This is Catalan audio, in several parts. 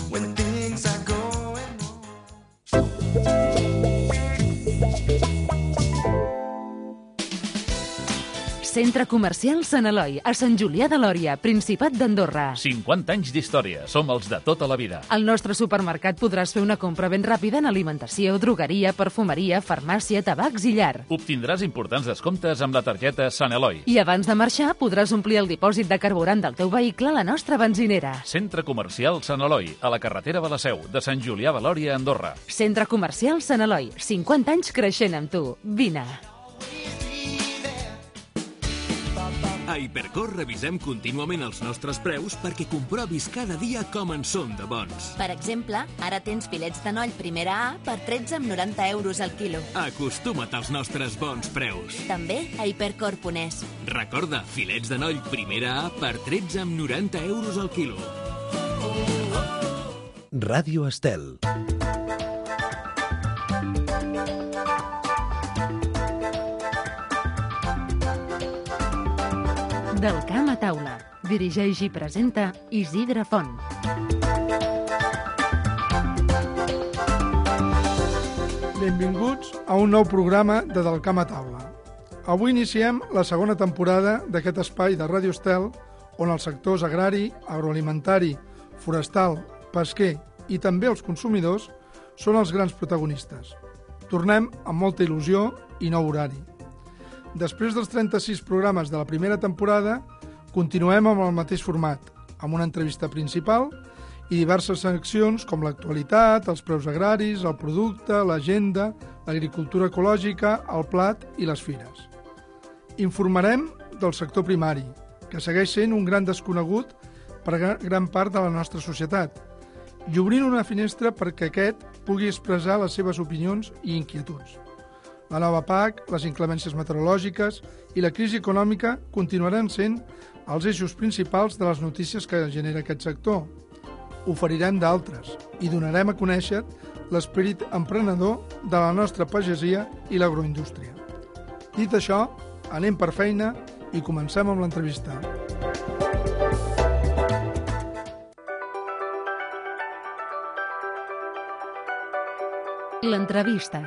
when things are going wrong. Centre Comercial Sant Eloi, a Sant Julià de Lòria, Principat d'Andorra. 50 anys d'història. Som els de tota la vida. Al nostre supermercat podràs fer una compra ben ràpida en alimentació, drogueria, perfumeria, farmàcia, tabacs i llar. Obtindràs importants descomptes amb la targeta Sant Eloi. I abans de marxar podràs omplir el dipòsit de carburant del teu vehicle a la nostra benzinera. Centre Comercial Sant Eloi, a la carretera de la Seu, de Sant Julià de Lòria, Andorra. Centre Comercial Sant Eloi, 50 anys creixent amb tu. Vine. A Hipercor revisem contínuament els nostres preus perquè comprovis cada dia com en són de bons. Per exemple, ara tens filets de noll primera A per 13,90 euros al quilo. Acostuma't als nostres bons preus. També a Hipercor.es. Recorda, filets de noll primera A per 13,90 euros al quilo. Ràdio Estel. Del camp a taula. Dirigeix i presenta Isidre Font. Benvinguts a un nou programa de Del camp a taula. Avui iniciem la segona temporada d'aquest espai de Ràdio Estel on els sectors agrari, agroalimentari, forestal, pesquer i també els consumidors són els grans protagonistes. Tornem amb molta il·lusió i nou horari. Després dels 36 programes de la primera temporada, continuem amb el mateix format, amb una entrevista principal i diverses seccions com l'actualitat, els preus agraris, el producte, l'agenda, l'agricultura ecològica, el plat i les fires. Informarem del sector primari, que segueix sent un gran desconegut per gran part de la nostra societat, i obrint una finestra perquè aquest pugui expressar les seves opinions i inquietuds. La nova PAC, les inclemències meteorològiques i la crisi econòmica continuaran sent els eixos principals de les notícies que genera aquest sector. Oferirem d'altres i donarem a conèixer l'esperit emprenedor de la nostra pagesia i l'agroindústria. Dit això, anem per feina i comencem amb l'entrevista. L'entrevista.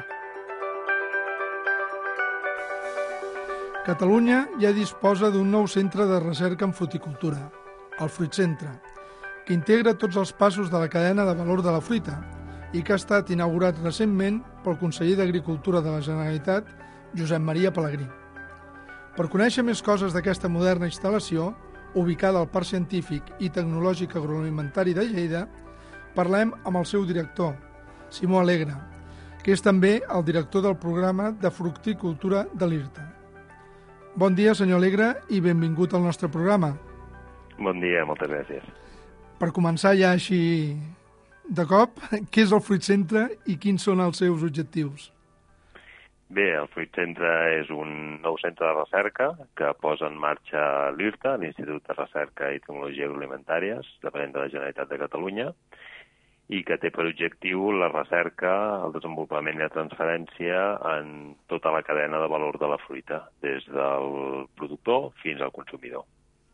Catalunya ja disposa d'un nou centre de recerca en fruticultura, el Fruitcentre, que integra tots els passos de la cadena de valor de la fruita i que ha estat inaugurat recentment pel conseller d'Agricultura de la Generalitat, Josep Maria Pelegrí. Per conèixer més coses d'aquesta moderna instal·lació, ubicada al Parc Científic i Tecnològic Agroalimentari de Lleida, parlem amb el seu director, Simó Alegre, que és també el director del programa de fructicultura de l'IRTA. Bon dia, senyor Alegre, i benvingut al nostre programa. Bon dia, moltes gràcies. Per començar ja així de cop, què és el Fruitcentre i quins són els seus objectius? Bé, el Fruitcentre és un nou centre de recerca que posa en marxa l'IRTA, l'Institut de Recerca i Tecnologia Agroalimentàries, depenent de la Generalitat de Catalunya, i que té per objectiu la recerca, el desenvolupament i la transferència en tota la cadena de valor de la fruita, des del productor fins al consumidor.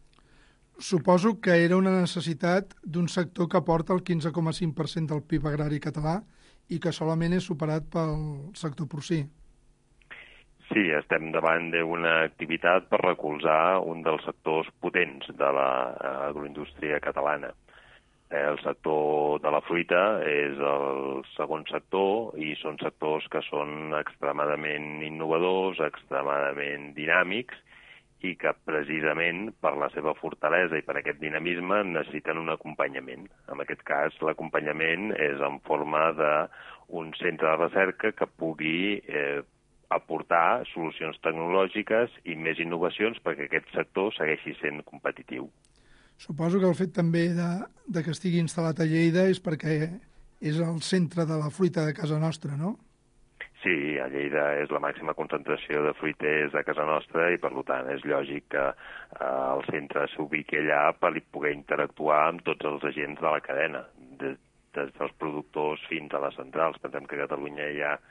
Suposo que era una necessitat d'un sector que aporta el 15,5% del PIB agrari català i que solament és superat pel sector porcí. Sí, estem davant d'una activitat per recolzar un dels sectors potents de l'agroindústria catalana. El sector de la fruita és el segon sector i són sectors que són extremadament innovadors, extremadament dinàmics i que precisament per la seva fortalesa i per aquest dinamisme necessiten un acompanyament. En aquest cas, l'acompanyament és en forma d'un centre de recerca que pugui aportar solucions tecnològiques i més innovacions perquè aquest sector segueixi sent competitiu. Suposo que el fet també de que estigui instal·lat a Lleida és perquè és el centre de la fruita de casa nostra, no? Sí, a Lleida és la màxima concentració de fruiters a casa nostra i, per tant, és lògic que el centre s'ubiqui allà per poder interactuar amb tots els agents de la cadena, des dels productors fins a les centrals. Pensem que a Catalunya hi ha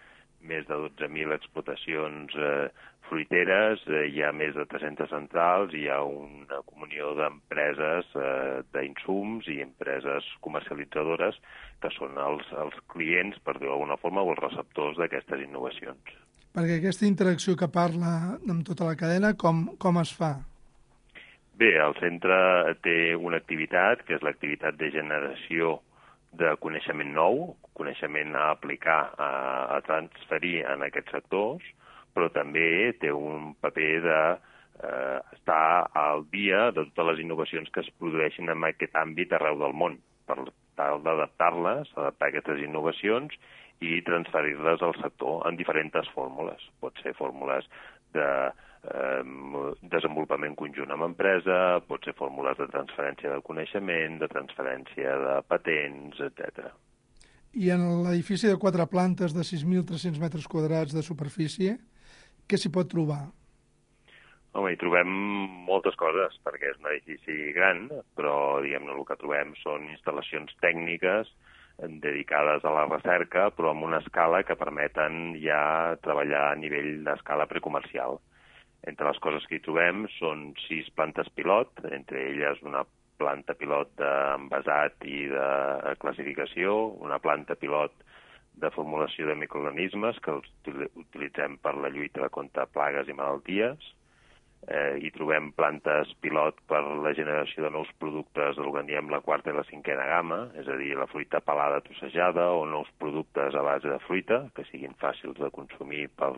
més de 12.000 explotacions fruiteres, hi ha més de 300 centrals, hi ha una comunió d'empreses d'insums i empreses comercialitzadores que són els clients, per dir-ho d'alguna forma, o els receptors d'aquestes innovacions. Perquè aquesta interacció que parla amb tota la cadena, com es fa? Bé, el centre té una activitat, que és l'activitat de generació de coneixement nou, coneixement a aplicar, a transferir en aquests sectors, però també té un paper d'estar al dia de totes les innovacions que es produeixen en aquest àmbit arreu del món, per tal d'adaptar-les, adaptar aquestes innovacions i transferir-les al sector en diferents fórmules. Pot ser fórmules de desenvolupament conjunt amb empresa, pot ser fórmules de transferència de coneixement, de transferència de patents, etc. I en l'edifici de 4 plantes de 6.300 metres quadrats de superfície, què s'hi pot trobar? Home, hi trobem moltes coses, perquè és un edifici gran, però diguem-ne el que trobem són instal·lacions tècniques dedicades a la recerca, però amb una escala que permeten ja treballar a nivell d'escala precomercial. Entre les coses que hi trobem són 6 plantes pilot, entre elles una planta pilot d'envasat i de classificació, una planta pilot de formulació de microorganismes que els utilitzem per la lluita contra plagues i malalties. Hi trobem plantes pilot per la generació de nous productes del que en diem la quarta i la cinquena gamma, és a dir, la fruita pelada trossejada o nous productes a base de fruita que siguin fàcils de consumir per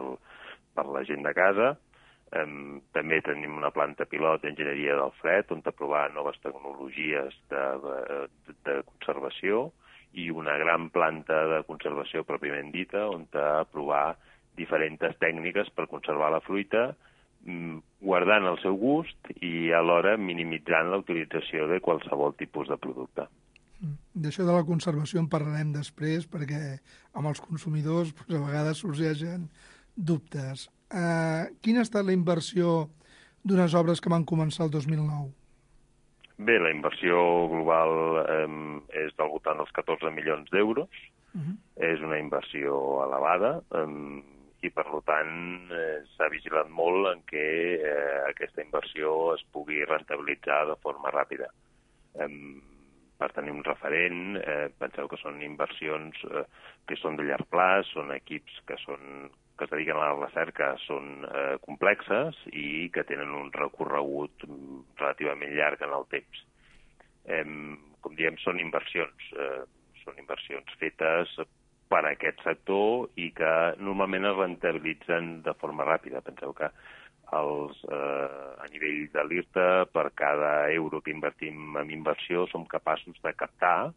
la gent de casa. També tenim una planta pilot d'enginyeria del fred on provar noves tecnologies de conservació i una gran planta de conservació pròpiament dita on provar diferents tècniques per conservar la fruita guardant el seu gust i alhora minimitzant la utilització de qualsevol tipus de producte. D'això de la conservació en parlarem després perquè amb els consumidors a vegades sorgeixen dubtes. Quina ha estat la inversió d'unes obres que van començar el 2009? Bé, la inversió global és del voltant dels 14 milions d'euros. És una inversió elevada i, per tant, s'ha vigilat molt en què aquesta inversió es pugui rentabilitzar de forma ràpida. Per tenir un referent, penseu que són inversions que són de llarg plaç, són equips que es dediquen a la recerca, són complexes i que tenen un recorregut relativament llarg en el temps. Com diem, són inversions fetes per a aquest sector i que normalment es rentabilitzen de forma ràpida. Penseu que a nivell de l'IRTA, per cada euro que invertim en inversió, som capaços de captar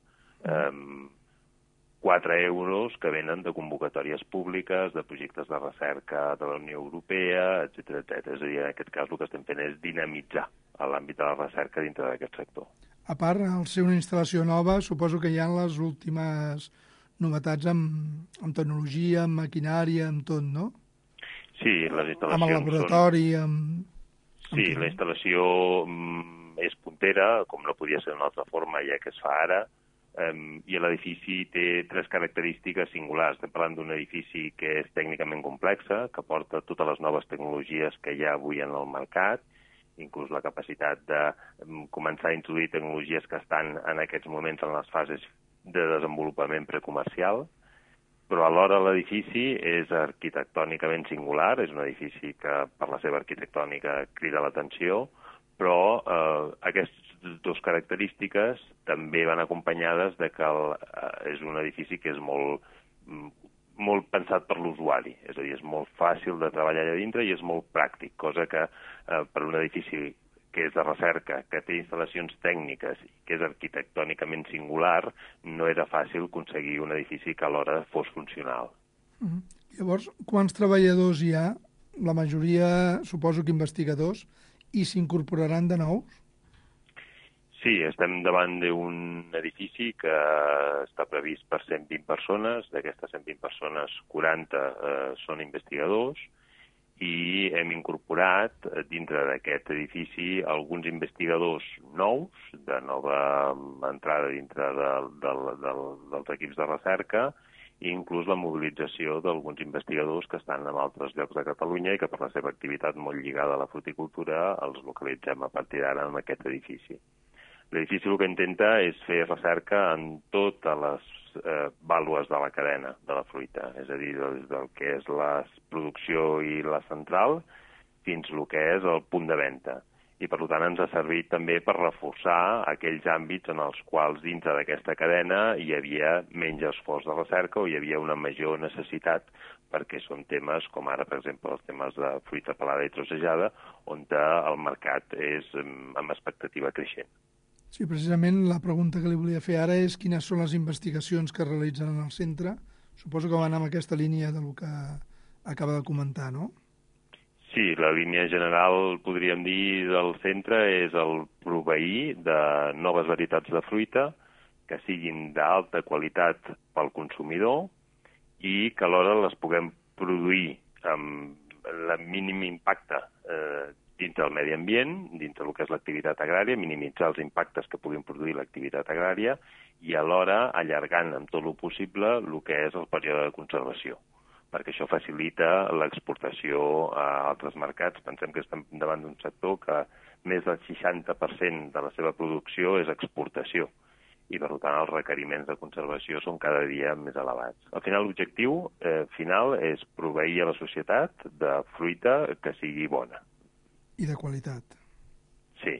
4 euros que venen de convocatòries públiques, de projectes de recerca de la Unió Europea, etc. És a dir, en aquest cas el que estem fent és dinamitzar l'àmbit de la recerca dintre d'aquest sector. A part, al ser una instal·lació nova, suposo que hi ha les últimes novetats amb tecnologia, amb maquinària, amb tot, no? Sí, les instal·lacions amb el laboratori, Sí, la instal·lació és puntera, com no podia ser d'una altra forma, ja que es fa ara, i l'edifici té 3 característiques singulars. Estem parlant d'un edifici que és tècnicament complex, que porta totes les noves tecnologies que hi ha avui en el mercat, inclús la capacitat de començar a introduir tecnologies que estan en aquests moments en les fases de desenvolupament precomercial, però alhora l'edifici és arquitectònicament singular, és un edifici que per la seva arquitectònica crida l'atenció, però aquestes 2 característiques també van acompanyades de que és un edifici que és molt pensat per l'usuari, és a dir, és molt fàcil de treballar allà dintre i és molt pràctic, cosa que per un edifici que és de recerca, que té instal·lacions tècniques i que és arquitectònicament singular, no era fàcil aconseguir un edifici que alhora fos funcional. Llavors, quants treballadors hi ha? La majoria, suposo que investigadors, i s'incorporaran de nous? Sí, estem davant d'un edifici que està previst per 120 persones. D'aquestes 120 persones, 40 són investigadors i hem incorporat dintre d'aquest edifici alguns investigadors nous, de nova entrada dintre dels equips de recerca, i inclús la mobilització d'alguns investigadors que estan en altres llocs de Catalunya i que per la seva activitat molt lligada a la fruticultura els localitzem a partir d'ara en aquest edifici. L'edifici el que intenta és fer recerca en totes les vàlues de la cadena de la fruita, és a dir, des del que és la producció i la central fins el que és el punt de venda. I, per tant, ens ha servit també per reforçar aquells àmbits en els quals dintre d'aquesta cadena hi havia menys esforç de recerca o hi havia una major necessitat perquè són temes com ara, per exemple, els temes de fruita pelada i trossejada, on el mercat és amb expectativa creixent. Sí, precisament la pregunta que li volia fer ara és quines són les investigacions que es realitzen en el centre. Suposo que van amb aquesta línia del que acaba de comentar, no? Sí, la línia general, podríem dir, del centre és el proveir de noves varietats de fruita que siguin d'alta qualitat pel consumidor i que alhora les puguem produir amb el mínim impacte dintre del medi ambient, dintre del que és l'activitat agrària, minimitzar els impactes que puguin produir l'activitat agrària i alhora allargant amb tot el possible el que és el període de conservació, perquè això facilita l'exportació a altres mercats. Pensem que estem davant d'un sector que més del 60% de la seva producció és exportació i, per tant, els requeriments de conservació són cada dia més elevats. Al final, l'objectiu final és proveir a la societat de fruita que sigui bona. I de qualitat. Sí.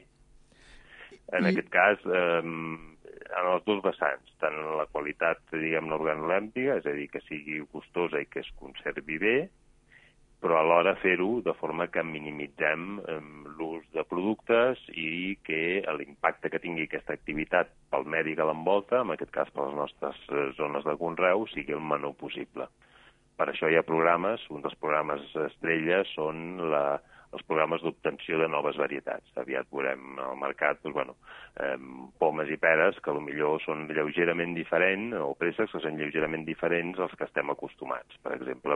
En aquest cas, en els dos vessants, tant la qualitat, diguem-ne, organolèptica, és a dir, que sigui gustosa i que es conservi bé, però alhora fer-ho de forma que minimitzem l'ús de productes i que l'impacte que tingui aquesta activitat pel medi que l'envolta, en aquest cas per les nostres zones de conreu, sigui el menor possible. Per això hi ha programes, un dels programes estrella són els programes d'obtenció de noves varietats. Aviat veurem al mercat pomes i peres que potser són lleugerament diferents, o préssecs que són lleugerament diferents als que estem acostumats. Per exemple,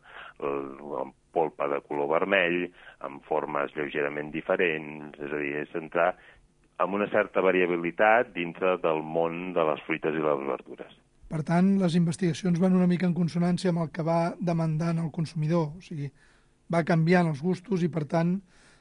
amb polpa de color vermell, amb formes lleugerament diferents, és a dir, és entrar amb una certa variabilitat dintre del món de les fruites i les verdures. Per tant, les investigacions van una mica en consonància amb el que va demandant el consumidor, o sigui, va canviant els gustos i, per tant,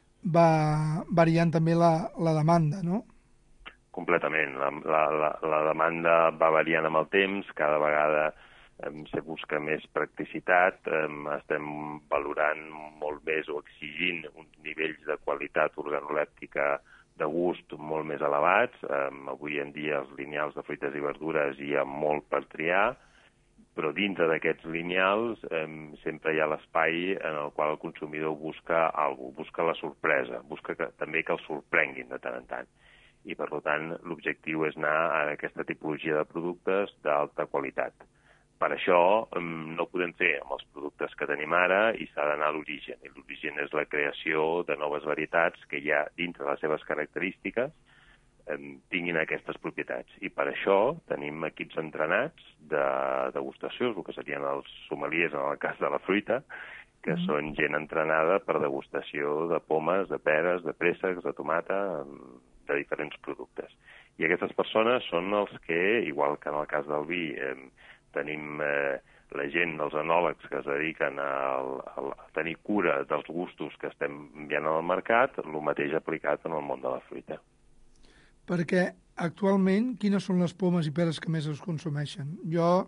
va variant també la demanda, no? Completament. La demanda va variant amb el temps, cada vegada se busca més practicitat, estem valorant molt més o exigint uns nivells de qualitat organolèptica de gust molt més elevats. Avui en dia els lineals de fruites i verdures hi ha molt per triar, però dintre d'aquests lineals sempre hi ha l'espai en el qual el consumidor busca alguna cosa, busca la sorpresa, busca també que el sorprenguin de tant en tant. I, per tant, l'objectiu és anar a aquesta tipologia de productes d'alta qualitat. Per això no ho podem fer amb els productes que tenim ara i s'ha d'anar a l'origen. I l'origen és la creació de noves varietats que ja, dintre les seves característiques, tinguin aquestes propietats. I per això tenim equips entrenats de degustació, el que serien els sommeliers en el cas de la fruita, que són gent entrenada per degustació de pomes, de peres, de préssecs, de tomata, de diferents productes. I aquestes persones són els que, igual que en el cas del vi, tenim la gent, els enòlegs que es dediquen a tenir cura dels gustos que estem enviant al mercat, el mateix aplicat en el món de la fruita. Perquè actualment, quines són les pomes i peres que més es consumeixen? Jo,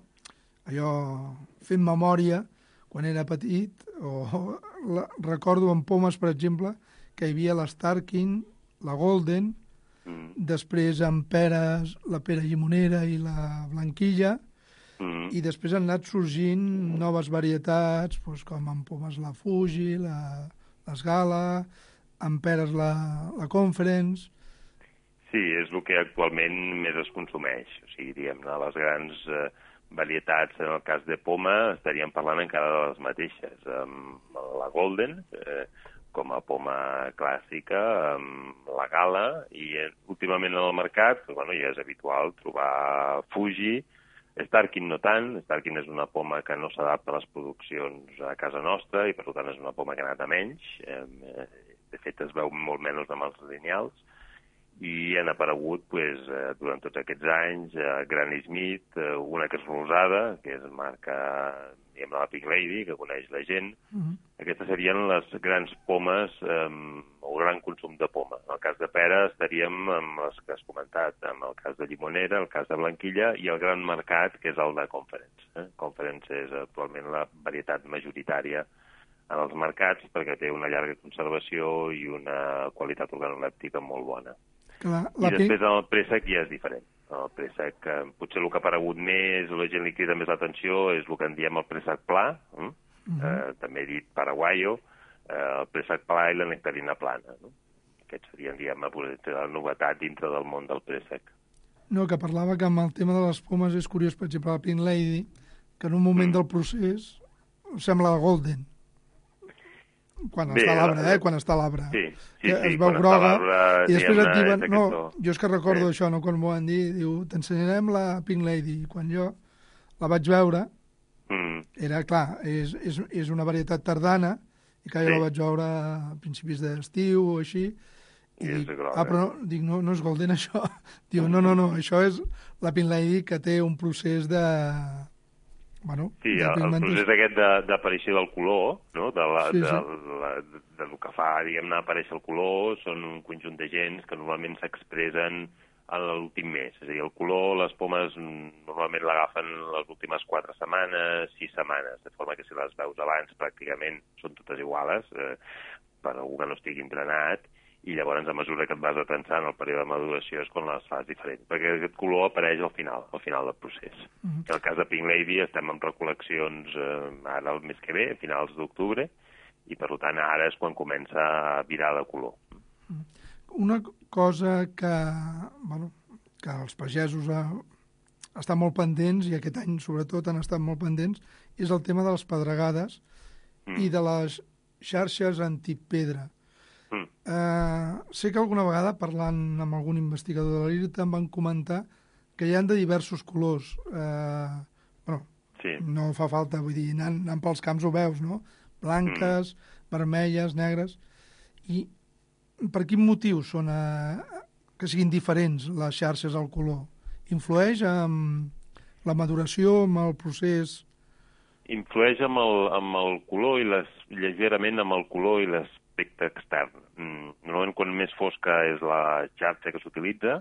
fent memòria, quan era petit, recordo en pomes, per exemple, que hi havia l'Starkin, la Golden, després en peres, la pera llimonera i la blanquilla, i després han anat sorgint noves varietats, com en pomes la Fuji, les Gala, en peres la Conference. Sí, és el que actualment més es consumeix. O sigui, diguem-ne, les grans varietats, en el cas de poma, estaríem parlant encara de les mateixes. La Golden, com a poma clàssica, la Gala, i últimament en el mercat ja és habitual trobar Fuji, Starkin no tant. Starkin és una poma que no s'adapta a les produccions a casa nostra i, per tant, és una poma que ha anat a menys. De fet, es veu molt menys amb els lineals. i han aparegut durant tots aquests anys Granny Smith, una que és rosada, que és marca diguem la Pink Lady, que coneix la gent. Aquestes serien les grans pomes o gran consum de poma. En el cas de pera estaríem amb les que has comentat, amb el cas de llimonera, el cas de blanquilla i el gran mercat, que és el de Conference. Conference és actualment la varietat majoritària en els mercats perquè té una llarga conservació i una qualitat organolèptica molt bona. Clar, I després el préssec ja és diferent. El préssec, potser el que ha aparegut més, la gent li crida més l'atenció, és el que en diem el préssec pla, també dit paraguayo, el préssec pla i la nectarina plana. No? Aquests serien, diguem, la novetat dintre del món del préssec. No, que parlava que amb el tema de les pomes és curiós, per exemple, la Pink Lady, que en un moment del procés sembla golden. Quan està a l'arbre, quan està a l'arbre. Sí, es veu groga, i després et diuen... No, jo és que recordo això, no, quan m'ho van dir, diu, t'ensenyarem la Pink Lady. I quan jo la vaig veure, era, clar, és una varietat tardana, i que jo la vaig veure a principis d'estiu o així, i dic, però no és golden això. Diu, no, això és la Pink Lady que té un procés de... Sí, el procés aquest d'aparició del color, no? Del que fa, diguem-ne, aparèixer el color, són un conjunt de gens que normalment s'expressen a l'últim mes. És a dir, el color, les pomes normalment l'agafen les últimes 4 setmanes, 6 setmanes, de forma que si les veus abans pràcticament són totes iguales, per algú que no estigui entrenat, i llavors a mesura que et vas atensant el període de maduració és quan les fas diferent, perquè aquest color apareix al final del procés. En el cas de Pink Lady estem en recol·leccions ara el mes que ve, a finals d'octubre, i per tant ara és quan comença a virar de color. Una cosa que els pagesos estan molt pendents, i aquest any sobretot han estat molt pendents, és el tema de les pedregades i de les xarxes antipedra. Sé que alguna vegada, parlant amb algun investigador de l'IRTA, em van comentar que hi ha de diversos colors. No fa falta, vull dir, anant pels camps ho veus, no? Blanques, vermelles, negres. I per quin motiu són que siguin diferents les xarxes al color? Influeix amb la maduració, amb el procés? Influeix amb el color lleugerament amb el color i l'aspecte extern. Normalment, quan més fosca és la xarxa que s'utilitza,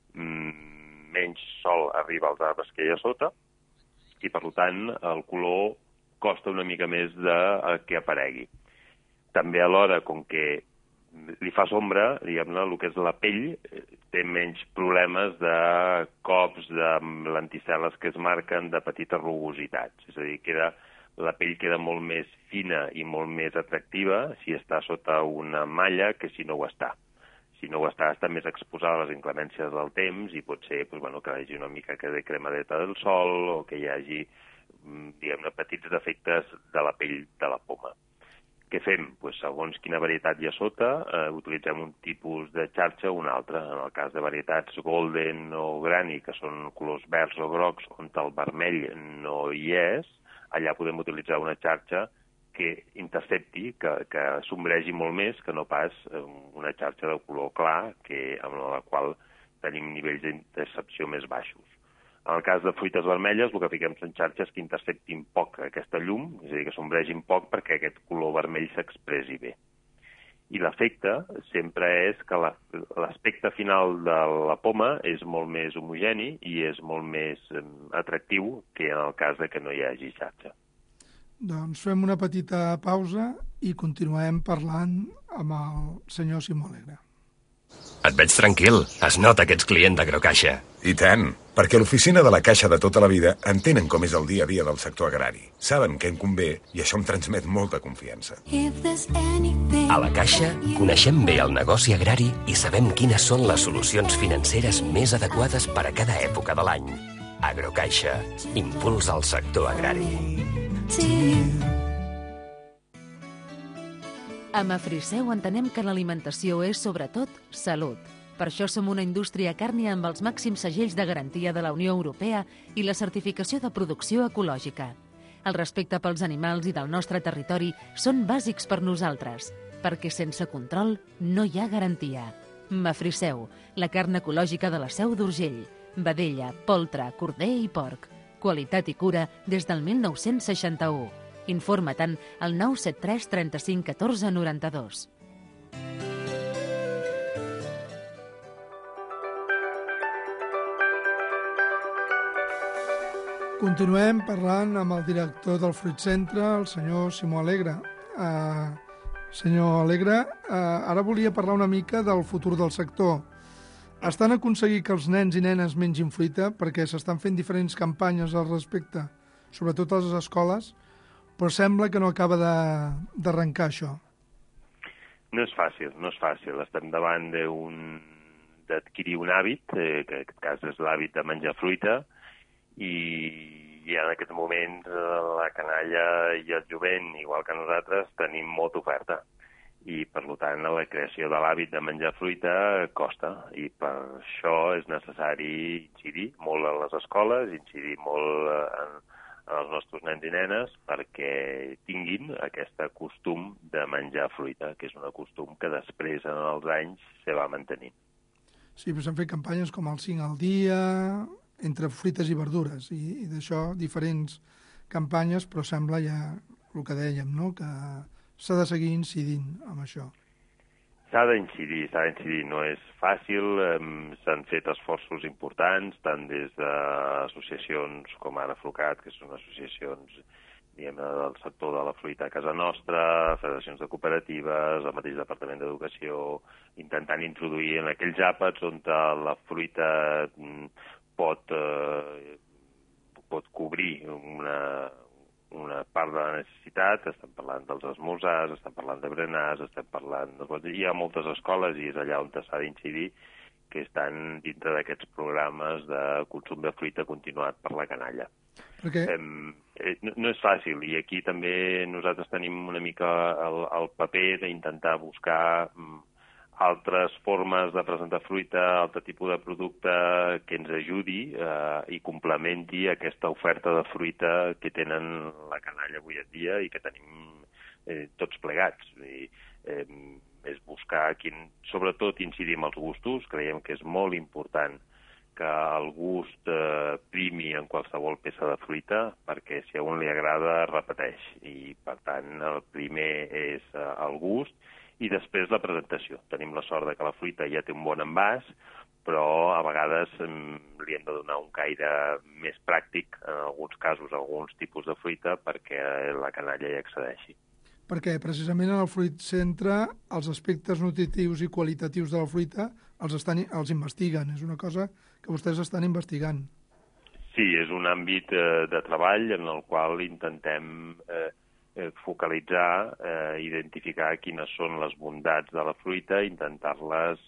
menys sol arriba als arbres que hi ha sota, i per tant el color costa una mica més que aparegui. També alhora, com que li fa sombra, diguem-ne, el que és la pell, té menys problemes de cops, de lenticel·les que es marquen, de petites rugositats. És a dir, la pell queda molt més fina i molt més atractiva si està sota una malla que si no ho està. Si no ho està més exposada a les inclemències del temps i pot ser que hi hagi una mica de cremadeta del sol o que hi hagi, diguem-ne, petits defectes de la pell de la poma. Què fem? Segons quina varietat hi ha sota, utilitzem un tipus de xarxa o un altre. En el cas de varietats golden o granny, que són colors verds o grocs, on el vermell no hi és, allà podem utilitzar una xarxa que intercepti, que sombregi molt més que no pas una xarxa de color clar, amb la qual tenim nivells d'intercepció més baixos. En el cas de fruites vermelles, el que fiquem són xarxes que interceptin poc aquesta llum, és a dir, que sombregin poc perquè aquest color vermell s'expressi bé. I l'efecte sempre és que l'aspecte final de la poma és molt més homogeni i és molt més atractiu que en el cas que no hi hagi xarxa. Doncs fem una petita pausa i continuem parlant amb el senyor Simó Alegre. Et veig tranquil. Es nota que ets client d'Agrocaixa. I tant, perquè l'oficina de la Caixa de tota la vida entenen com és el dia a dia del sector agrari. Saben què em convé i això em transmet molta confiança. A la Caixa coneixem bé el negoci agrari i sabem quines són les solucions financeres més adequades per a cada època de l'any. Agrocaixa, impuls al sector agrari. A Mafriseu entenem que l'alimentació és, sobretot, salut. Per això som una indústria càrnia amb els màxims segells de garantia de la Unió Europea i la certificació de producció ecològica. El respecte pels animals i del nostre territori són bàsics per nosaltres, perquè sense control no hi ha garantia. Mafriseu, la carn ecològica de la Seu d'Urgell. Vedella, poltre, corder i porc. Qualitat i cura des del 1961. Informa-te'n al 973 35 14 92. Continuem parlant amb el director del Fruit Centre, el senyor Simó Alegre. Senyor Alegre, ara volia parlar una mica del futur del sector. Estan aconseguint que els nens i nenes mengin fruita perquè s'estan fent diferents campanyes al respecte, sobretot a les escoles, però sembla que no acaba d'arrencar això. No és fàcil, no és fàcil. Estem davant d'adquirir un hàbit, que en aquest cas és l'hàbit de menjar fruita, i en aquest moment la canalla i el jovent, igual que nosaltres, tenim molta oferta. I, per tant, la creació de l'hàbit de menjar fruita costa. I per això és necessari incidir molt en les escoles, incidir molt en els nostres nens i nenes perquè tinguin aquest costum de menjar fruita, que és un costum que després, en els anys, se va mantenint. Sí, però s'han fet campanyes com el 5 al dia, entre fruites i verdures, i d'això diferents campanyes, però sembla ja el que dèiem, no?, que s'ha de seguir incidint amb això. S'ha d'incidir, no és fàcil, s'han fet esforços importants, tant des d'associacions com ara Flocat, que són associacions del sector de la fruita a casa nostra, federacions de cooperatives, el mateix Departament d'Educació, intentant introduir en aquells àpats on la fruita pot cobrir una part de la necessitat. Estem parlant dels esmorzars, estem parlant de berenars, estem parlant hi ha moltes escoles i és allà on s'ha d'incidir, que estan dintre d'aquests programes de consum de fruita continuat per la canalla. Perquè no és fàcil, i aquí també nosaltres tenim una mica el paper d'intentar buscar altres formes de presentar fruita, altre tipus de producte que ens ajudi i complementi aquesta oferta de fruita que tenen la canalla avui en dia i que tenim tots plegats. És buscar, sobretot incidir en els gustos. Creiem que és molt important que el gust primi en qualsevol peça de fruita, perquè si a un li agrada, repeteix. I, per tant, el primer és el gust, i després la presentació. Tenim la sort que la fruita ja té un bon envàs, però a vegades li hem de donar un caire més pràctic, en alguns casos, alguns tipus de fruita, perquè la canalla hi accedeixi. Perquè precisament en el Fruit Centre els aspectes nutritius i qualitatius de la fruita els investiguen. És una cosa que vostès estan investigant. Sí, és un àmbit de treball en el qual intentem focalitzar, identificar quines són les bondats de la fruita, intentar-les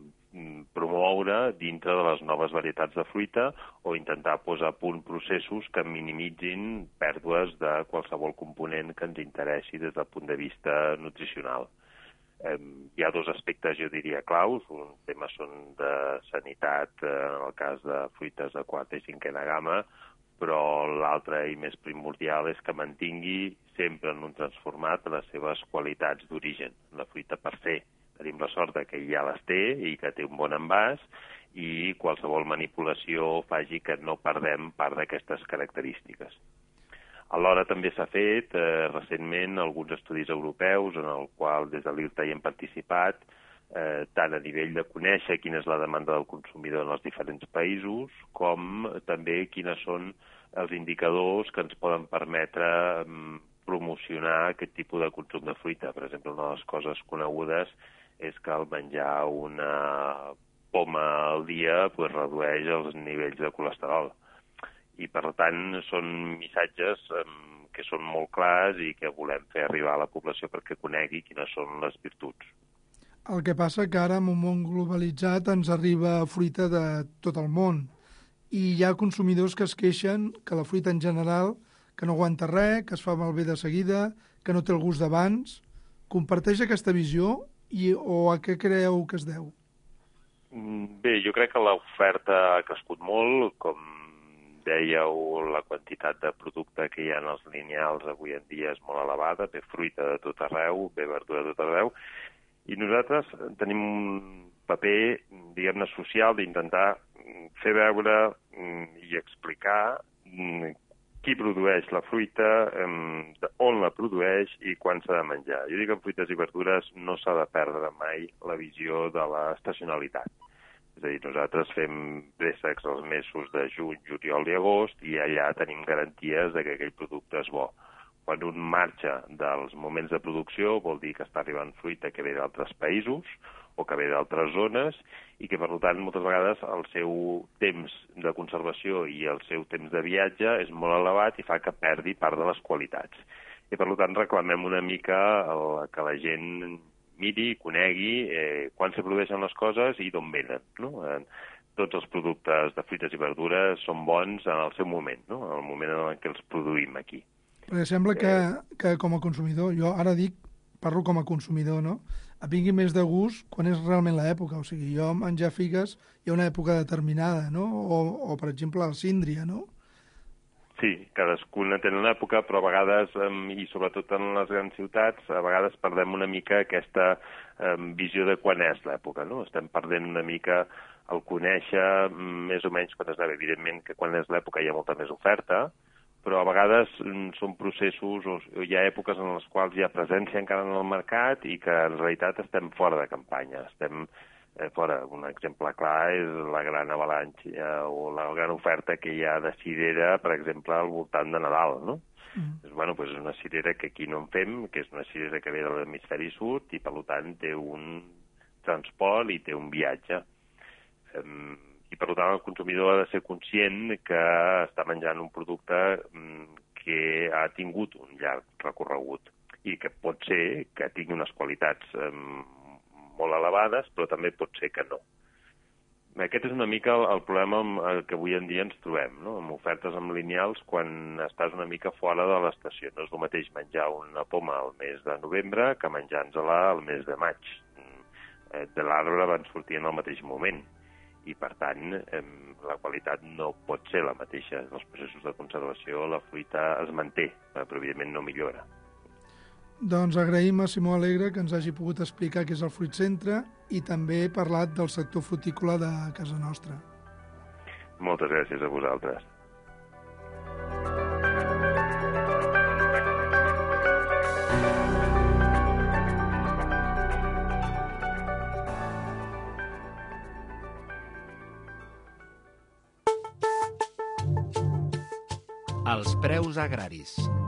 promoure dintre de les noves varietats de fruita o intentar posar a punt processos que minimitzin pèrdues de qualsevol component que ens interessi des del punt de vista nutricional. Hi ha dos aspectes, jo diria, claus. Un tema són de sanitat, en el cas de fruites de quarta i cinquena gamma, però l'altre i més primordial és que mantingui sempre en un transformat les seves qualitats d'origen. La fruita per se tenim la sort que ja les té i que té un bon envàs, i qualsevol manipulació faci que no perdem part d'aquestes característiques. Alhora també s'ha fet recentment alguns estudis europeus en el qual des de l'IRTA hi hem participat, tant a nivell de conèixer quina és la demanda del consumidor en els diferents països, com també quines són els indicadors que ens poden permetre promocionar aquest tipus de consum de fruita. Per exemple, una de les coses conegudes és que al menjar una poma al dia redueix els nivells de colesterol. I, per tant, són missatges que són molt clars i que volem fer arribar a la població perquè conegui quines són les virtuts. El que passa que ara, en un món globalitzat, ens arriba fruita de tot el món. I hi ha consumidors que es queixen que la fruita en general, que no aguanta res, que es fa malbé de seguida, que no té el gust d'abans. Comparteix aquesta visió o a què creu que es deu? Bé, jo crec que l'oferta ha crescut molt. Com dèieu, la quantitat de producte que hi ha en els lineals avui en dia és molt elevada. Ve fruita de tot arreu, ve verdura de tot arreu. I nosaltres tenim paper, diguem-ne, social d'intentar fer veure i explicar qui produeix la fruita, on la produeix i quan s'ha de menjar. Jo dic que en fruites i verdures no s'ha de perdre mai la visió de l'estacionalitat. És a dir, nosaltres fem préssecs els mesos de juny, juliol i agost i allà tenim garanties de que aquell producte és bo. Quan un marxa dels moments de producció vol dir que està arribant fruita que ve d'altres països o que ve d'altres zones i que, per tant, moltes vegades el seu temps de conservació i el seu temps de viatge és molt elevat i fa que perdi part de les qualitats. I, per tant, reclamem una mica que la gent miri, conegui quan se produeixen les coses i d'on venen. No? Tots els productes de fruites i verdures són bons en el seu moment, no? En el moment en què els produïm aquí. Perquè sembla que com a consumidor, jo ara parlo com a consumidor, no? Et vingui més de gust quan és realment l'època. O sigui, jo menjar figues hi ha una època determinada, no? O per exemple, la síndria, no? Sí, cadascuna té una època, però a vegades, i sobretot en les grans ciutats, a vegades perdem una mica aquesta visió de quan és l'època, no? Estem perdent una mica el conèixer més o menys quan és l'època. Evidentment que quan és l'època hi ha molta més oferta, però a vegades són processos o hi ha èpoques en les quals hi ha presència encara en el mercat i que en realitat estem fora de campanya, estem fora. Un exemple clar és la gran avalanxa o la gran oferta que hi ha de cirera, per exemple, al voltant de Nadal, no? És una cirera que aquí no en fem, que és una cirera que ve de l'hemisferi sud i, per tant, té un transport i té un viatge. I, per tant, el consumidor ha de ser conscient que està menjant un producte que ha tingut un llarg recorregut i que pot ser que tingui unes qualitats molt elevades, però també pot ser que no. Aquest és una mica el problema que avui en dia ens trobem, no? Amb ofertes lineals quan estàs una mica fora de l'estació. No és el mateix menjar una poma al mes de novembre que menjar-nos-la al mes de maig. De l'arbre van sortir en el mateix moment. I, per tant, la qualitat no pot ser la mateixa. En els processos de conservació la fruita es manté, però evidentment no millora. Doncs agraïm a Simó Alegre que ens hagi pogut explicar què és el Fruit Centre i també parlat del sector frutícola de casa nostra. Moltes gràcies a vosaltres. Els preus agraris.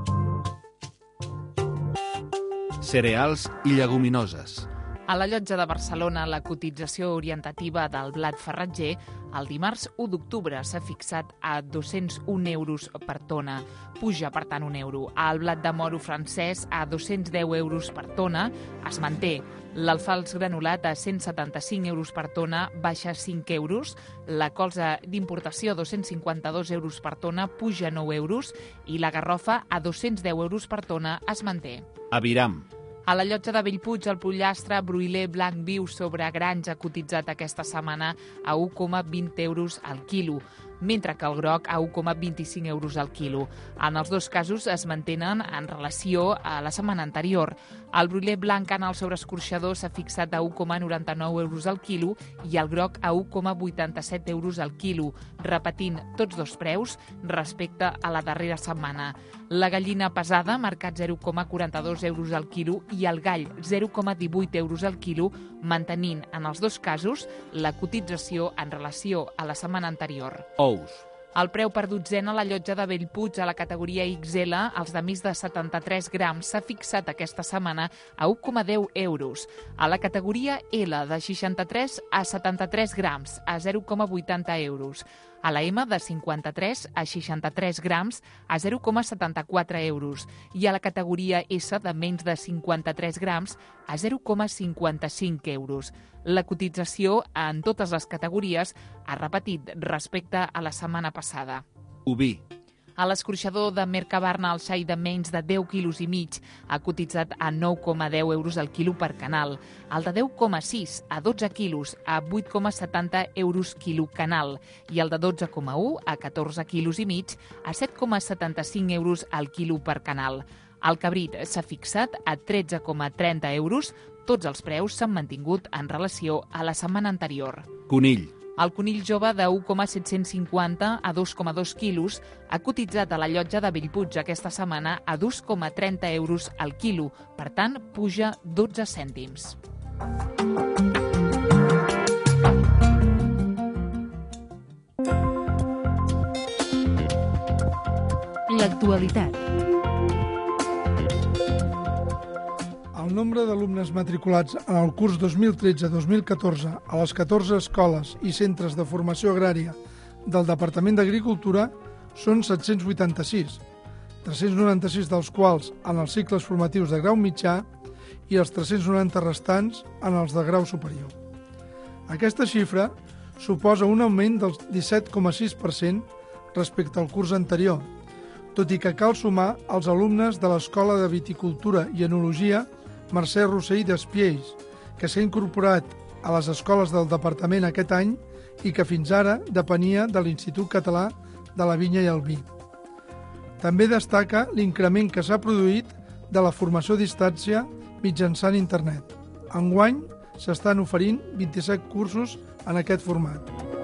Cereals i lleguminoses. A la Llotja de Barcelona, la cotització orientativa del blat farratger el dimarts 1 d'octubre s'ha fixat a 201 euros per tona. Puja, per tant, 1 euro. El blat de moro francès a 210 euros per tona es manté. L'alfals granulat a 175 euros per tona baixa 5 euros. La colza d'importació a 252 euros per tona puja 9 euros i la garrofa a 210 euros per tona es manté. Aviram. A la Llotja de Bellpuig, el pollastre broiler blanc viu sobre granja ha cotitzat aquesta setmana a 1,20 euros al quilo, mentre que el groc a 1,25 euros al quilo. En els dos casos es mantenen en relació a la setmana anterior. El broiler blanc en el sobreescorxador s'ha fixat a 1,99 euros al quilo i el groc a 1,87 euros al quilo, repetint tots dos preus respecte a la darrera setmana. La gallina pesada, marcat 0,42 euros al quilo, i el gall 0,18 euros al quilo, mantenint en els dos casos la cotització en relació a la setmana anterior. Ous. El preu per dotzena a la Llotja de Bellpuig a la categoria XL, els de més de 73 grams, s'ha fixat aquesta setmana a 1,10 euros. A la categoria L, de 63 a 73 grams, a 0,80 euros. A la M, de 53 a 63 grams, a 0,74 euros. I a la categoria S, de menys de 53 grams, a 0,55 euros. La cotització en totes les categories ha repetit respecte a la setmana passada. Oví. A l'escorxador de Mercabarna, el xai de menys de 10 quilos i mig ha cotitzat a 9,10 euros al quilo per canal. El de 10,6 a 12 quilos a 8,70 euros quilo canal. I el de 12,1 a 14 quilos i mig a 7,75 euros al quilo per canal. El cabrit s'ha fixat a 13,30 euros. Tots els preus s'han mantingut en relació a la setmana anterior. Conill. El conill jove de 1,750 a 2,2 quilos ha cotitzat a la llotja de Bellpuig aquesta setmana a 2,30 euros al quilo. Per tant, puja 12 cèntims. L'actualitat. El nombre d'alumnes matriculats en el curs 2013-2014 a les 14 escoles i centres de formació agrària del Departament d'Agricultura són 786, 396 dels quals en els cicles formatius de grau mitjà i els 390 restants en els de grau superior. Aquesta xifra suposa un augment del 17,6% respecte al curs anterior, tot i que cal sumar els alumnes de l'Escola de Viticultura i Enologia Mercè Rossell d'Espiells, que s'ha incorporat a les escoles del departament aquest any i que fins ara depenia de l'Institut Català de la Vinya i el Vi. També destaca l'increment que s'ha produït de la formació a distància mitjançant internet. Enguany s'estan oferint 27 cursos en aquest format.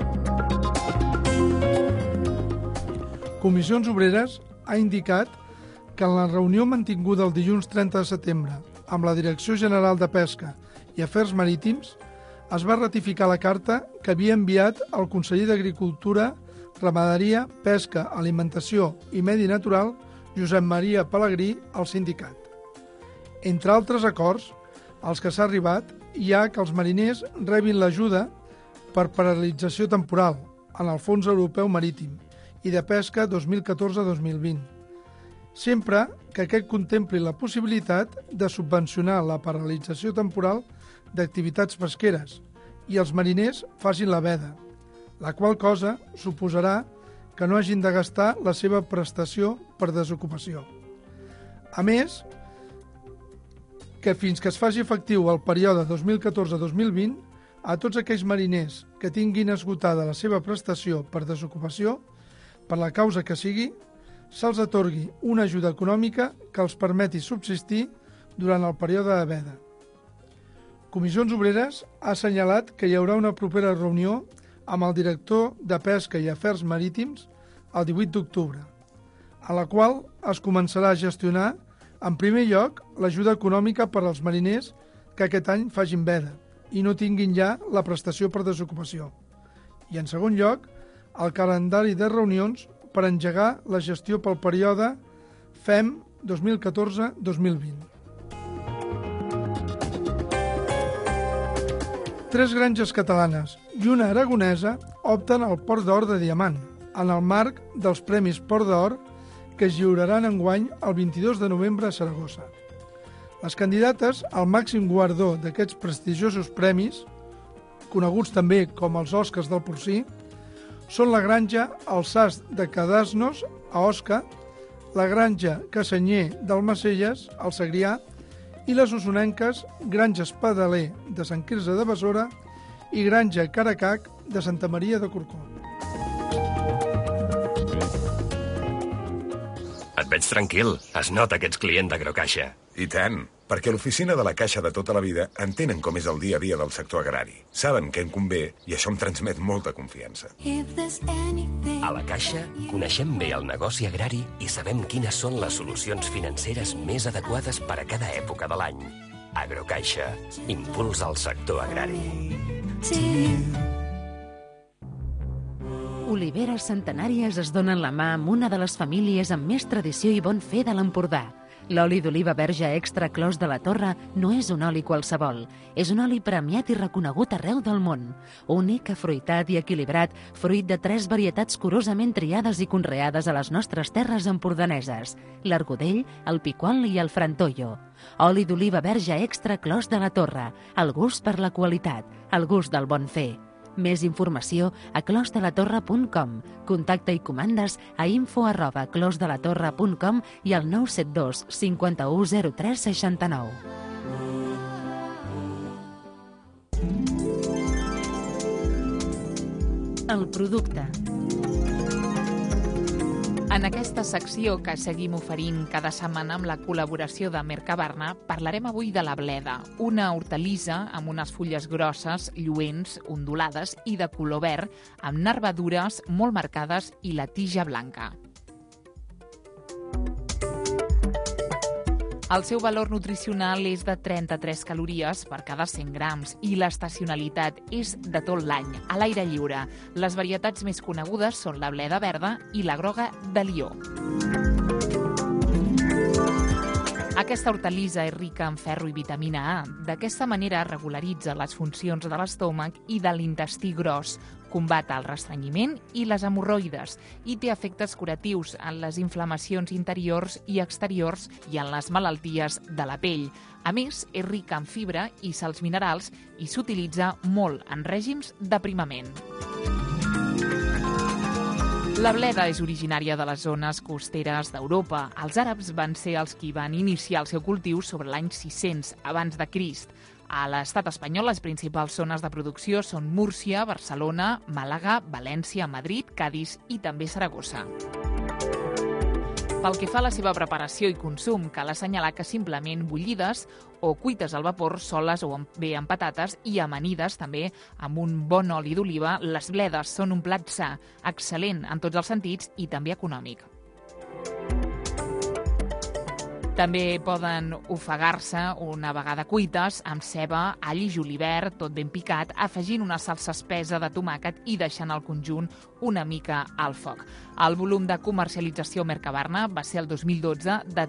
Comissions Obreres ha indicat que en la reunió mantinguda el dilluns 30 de setembre amb la Direcció General de Pesca i Afers Marítims es va ratificar la carta que havia enviat el conseller d'Agricultura, Ramaderia, Pesca, Alimentació i Medi Natural, Josep Maria Pelegrí, al sindicat. Entre altres acords, als que s'ha arribat, hi ha que els mariners rebin l'ajuda per paralització temporal en el Fons Europeu Marítim i de Pesca 2014-2020, sempre que aquest contempli la possibilitat de subvencionar la paralització temporal d'activitats pesqueres i els mariners facin la veda, la qual cosa suposarà que no hagin de gastar la seva prestació per desocupació. A més, que fins que es faci efectiu el període 2014-2020, a tots aquells mariners que tinguin esgotada la seva prestació per desocupació, per la causa que sigui, se'ls atorgui una ajuda econòmica que els permeti subsistir durant el període de veda. Comissions Obreres ha assenyalat que hi haurà una propera reunió amb el director de Pesca i Afers Marítims el 18 d'octubre, a la qual es començarà a gestionar, en primer lloc, l'ajuda econòmica per als mariners que aquest any facin veda i no tinguin ja la prestació per desocupació. I, en segon lloc, el calendari de reunions per engegar la gestió pel període FEM 2014-2020. 3 granges catalanes i una aragonesa opten al Port d'Or de Diamant, en el marc dels Premis Port d'Or que es lliuraran enguany el 22 de novembre a Saragossa. Les candidates al màxim guardó d'aquests prestigiosos premis, coneguts també com els Oscars del Porcí, són la granja El Sas de Cadasnos, a Osca, la granja Cassanyer d'Almacelles, al Segrià, i les osonenques Granja Espadaler de Sant Quirze de Besora i Granja Caracac de Santa Maria de Corcó. Et veig tranquil. Es nota que ets client d'Agrocaixa. I tant, perquè a l'oficina de la Caixa de tota la vida entenen com és el dia a dia del sector agrari. Saben què em convé i això em transmet molta confiança. A la Caixa coneixem bé el negoci agrari i sabem quines són les solucions financeres més adequades per a cada època de l'any. Agrocaixa, impuls al sector agrari. Oliveres centenàries es donen la mà amb una de les famílies amb més tradició i bon fer de l'Empordà. L'oli d'oliva verge extra Clos de la Torre no és un oli qualsevol. És un oli premiat i reconegut arreu del món. Únic, afruitat i equilibrat, fruit de 3 varietats curosament triades i conreades a les nostres terres empordaneses: l'Argudell, el Piquol i el Frantollo. Oli d'oliva verge extra Clos de la Torre. El gust per la qualitat, el gust del bon fer. Més informació a closdelatorre.com. Contacte i comandes a info@closdelatorre.com i al 972 51 03 69. El producte. En aquesta secció que seguim oferint cada setmana amb la col·laboració de Mercabarna, parlarem avui de la bleda, una hortalissa amb unes fulles grosses, lluents, ondulades i de color verd, amb nervadures molt marcades i la tija blanca. El seu valor nutricional és de 33 calories per cada 100 grams i l'estacionalitat és de tot l'any, a l'aire lliure. Les varietats més conegudes són la bleda verda i la groga de Lió. Aquesta hortalissa és rica en ferro i vitamina A. D'aquesta manera regularitza les funcions de l'estómac i de l'intestí gros, combat el restrenyiment i les hemorroides i té efectes curatius en les inflamacions interiors i exteriors i en les malalties de la pell. A més, és rica en fibra i sals minerals i s'utilitza molt en règims d'aprimament. La bleda és originària de les zones costeres d'Europa. Els àrabs van ser els qui van iniciar el seu cultiu sobre l'any 600 abans de Crist. A l'estat espanyol, les principals zones de producció són Múrcia, Barcelona, Màlaga, València, Madrid, Cadis i també Saragossa. Pel que fa a la seva preparació i consum, cal assenyalar que simplement bullides o cuites al vapor soles o bé amb patates i amanides també amb un bon oli d'oliva, les bledes són un plat sa, excel·lent en tots els sentits i també econòmic. També poden ofegar-se una vegada cuites amb ceba, all i julivert, tot ben picat, afegint una salsa espessa de tomàquet i deixant el conjunt una mica al foc. El volum de comercialització Mercabarna va ser el 2012 de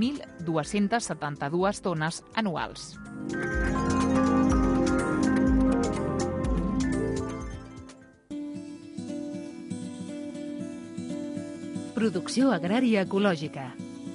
3.272 tones anuals. Producció agrària ecològica.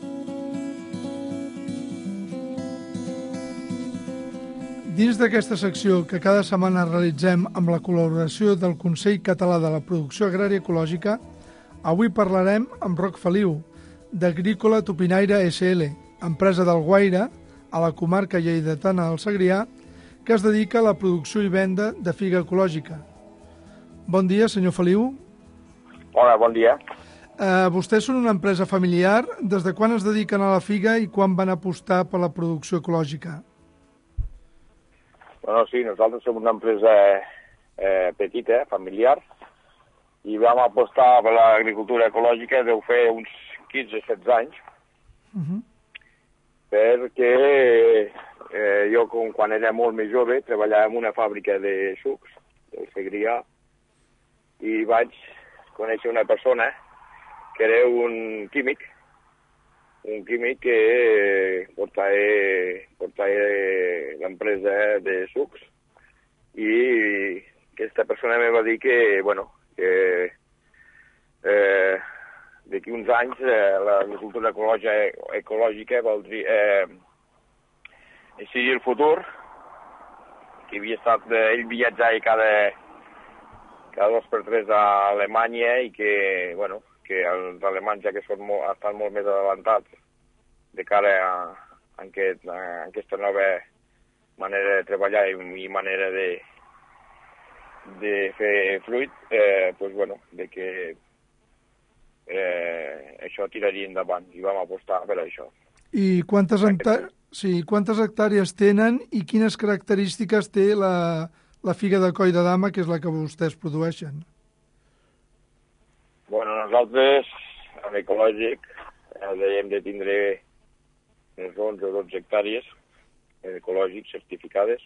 Dins d'aquesta secció que cada setmana realitzem amb la col·laboració del Consell Català de la Producció Agrària Ecològica, avui parlarem amb Roc Feliu, d'Agrícola Tupinaire SL, empresa del Guaire, a la comarca lleidatana del Segrià, que es dedica a la producció i venda de figa ecològica. Bon dia, senyor Feliu. Hola, bon dia. Vostès són una empresa familiar. Des de quan es dediquen a la figa i quan van apostar per la producció ecològica? Bueno, sí, nosaltres som una empresa petita, familiar, i vam apostar per l'agricultura ecològica deu fer uns 15-16 anys, perquè jo, quan era molt més jove, treballava en una fàbrica de sucs, del Segrià, i vaig conèixer una persona que era un químic que portava l'empresa de sucs, i aquesta persona me va dir que, bueno, que d'aquí uns anys l'agricultura ecològica sigui el futur, que havia estat, ell viatjava cada 2 per 3 a Alemanya i que, bueno, que els alemanys ja que estan molt més adelantats de cara a aquesta nova manera de treballar i manera de fer fruit, doncs, bueno, de que això tiraria endavant i vam apostar per això. I quantes hectàrees tenen i quines característiques té la figa de coll de dama, que és la que vostès produeixen? Bueno, nosaltres, en ecològic, dèiem de tindre unes 11 o 12 hectàrees ecològics certificades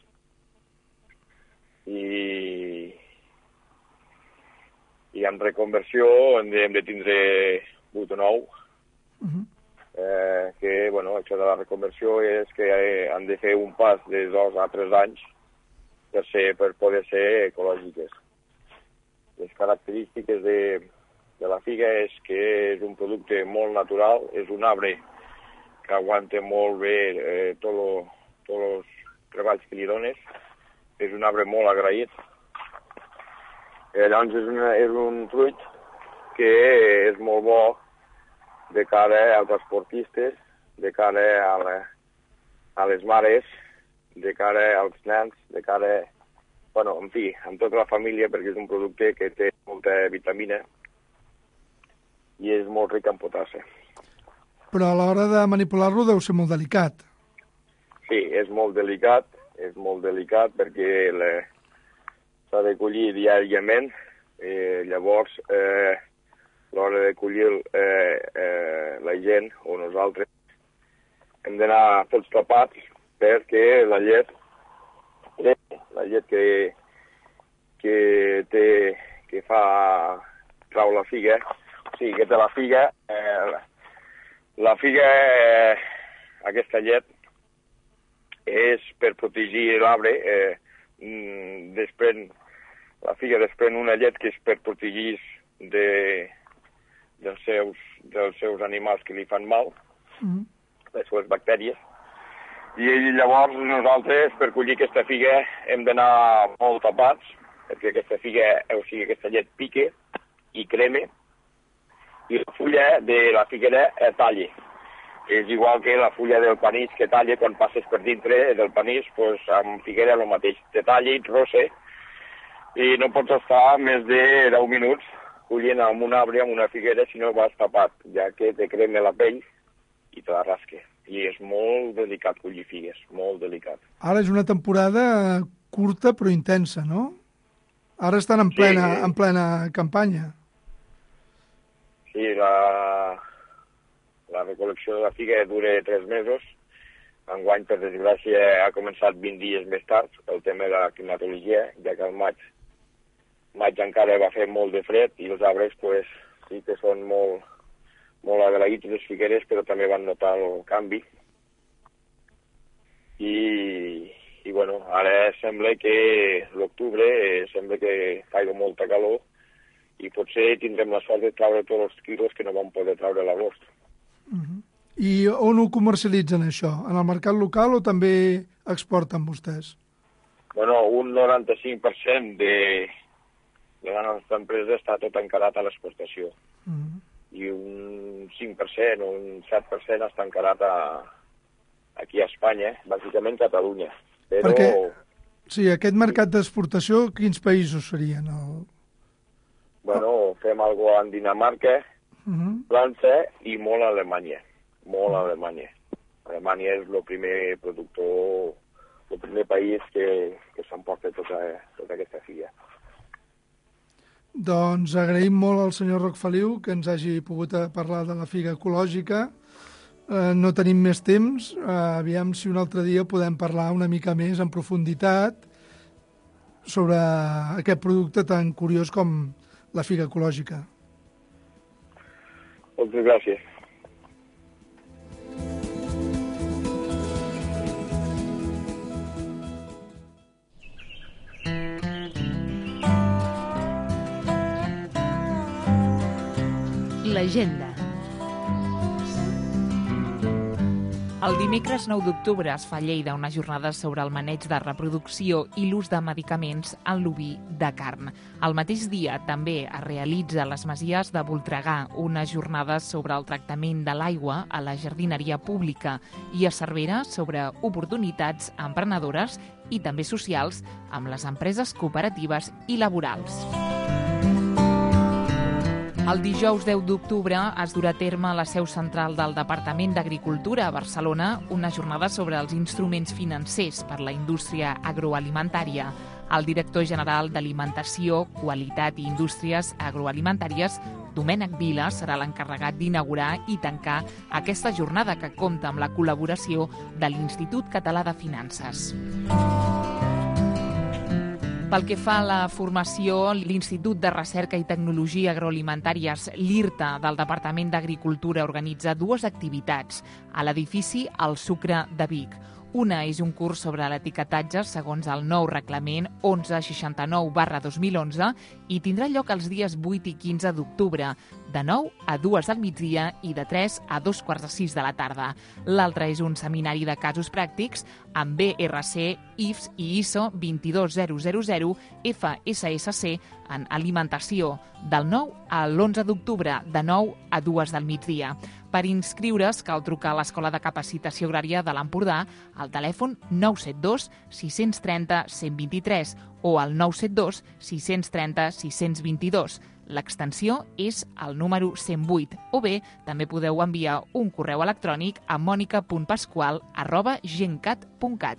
i en reconversió en dèiem de tindre 8 o 9, que, bueno, això de la reconversió és que han de fer un pas de 2 a 3 anys per poder ser ecològiques. Les característiques de la figa és que és un producte molt natural, és un arbre que aguanta molt bé tots els treballs que li dones, és un arbre molt agraït. Llavors és un fruit que és molt bo de cara als esportistes, de cara a les mares, de cara als nens, de cara, bueno, en fi, amb tota la família, perquè és un producte que té molta vitamina i és molt ric en potassi. Però a l'hora de manipular-lo deu ser molt delicat. Sí, és molt delicat perquè s'ha de collir diàriament. Llavors, a l'hora de collir la gent o nosaltres hem d'anar tots tapats perquè la llet que trau la figa, o sigui, que té la figa, aquesta llet és per protegir l'arbre, la figa desprèn una llet que és per protegir dels seus animals que li fan mal, les seves bactèries, i llavors nosaltres, per collir aquesta figa, hem d'anar molt tapats, perquè aquesta figa, o sigui, aquesta llet pique i creme, i la fulla de la figuera talla. És igual que la fulla del panís que talla quan passes per dintre del panís, doncs amb figuera el mateix. Te talla i rosse, i no pots estar més de 10 minuts collint amb un arbre, amb una figuera, si no vas tapat, ja que te crema la pell i te la rasca. I és molt delicat collir figues, molt delicat. Ara és una temporada curta però intensa, no? Ara estan en plena campanya. Sí, la recol·lecció de la figa dura 3 mesos. Enguany, per desgràcia, ha començat 20 dies més tard, el tema de la climatologia, ja que al maig encara va fer molt de fred i els arbres pues, sí que són molt agraïts les figueres, però també van notar el canvi. I bueno, ara sembla que l'octubre sembla que caiga molta calor i potser tindrem la sort de traure tots els quilos que no vam poder traure a l'agost. I on ho comercialitzen, això? En el mercat local o també exporten vostès? Bueno, un 95% de la nostra empresa està tot encarat a l'exportació. I un 5% o un 7% està encarat aquí a Espanya, bàsicament Catalunya. Però... Perquè, sí, aquest mercat d'exportació, quins països serien? Bueno, fem alguna cosa en Dinamarca, França i molt a Alemanya. Molt a Alemanya. Alemanya és el primer productor, el primer país que s'emporta tota aquesta figa. Doncs agraïm molt al senyor Roc Feliu que ens hagi pogut parlar de la figa ecològica. No tenim més temps. Aviam si un altre dia podem parlar una mica més en profunditat sobre aquest producte tan curiós com la figa ecològica. Moltes gràcies. L'agenda. El dimecres 9 d'octubre es fa a Lleida una jornada sobre el maneig de reproducció i l'ús de medicaments en l'oví de carn. El mateix dia també es realitza a les Masies de Voltregà una jornada sobre el tractament de l'aigua a la jardineria pública i a Cervera sobre oportunitats emprenedores i també socials amb les empreses cooperatives i laborals. El dijous 10 d'octubre es durà a terme a la seu central del Departament d'Agricultura a Barcelona una jornada sobre els instruments financers per a la indústria agroalimentària. El director general d'Alimentació, Qualitat i Indústries Agroalimentàries, Domènec Vila, serà l'encarregat d'inaugurar i tancar aquesta jornada que compta amb la col·laboració de l'Institut Català de Finances. Pel que fa a la formació, l'Institut de Recerca i Tecnologia Agroalimentàries, l'IRTA, del Departament d'Agricultura, organitza 2 activitats a l'edifici El Sucre de Vic. Una és un curs sobre l'etiquetatge segons el nou reglament 1169/2011 i tindrà lloc els dies 8 i 15 d'octubre, de 9 a 2 del migdia i de 3 a 2:45 de la tarda. L'altre és un seminari de casos pràctics amb BRC, IFS i ISO 22000 FSSC en alimentació, del 9 a l'11 d'octubre, de 9 a 2 del migdia. Per inscriure's cal trucar a l'Escola de Capacitació Agrària de l'Empordà al telèfon 972 630 123 o al 972 630 622. L'extensió és el número 108, o bé també podeu enviar un correu electrònic a monica.pascual@gencat.cat.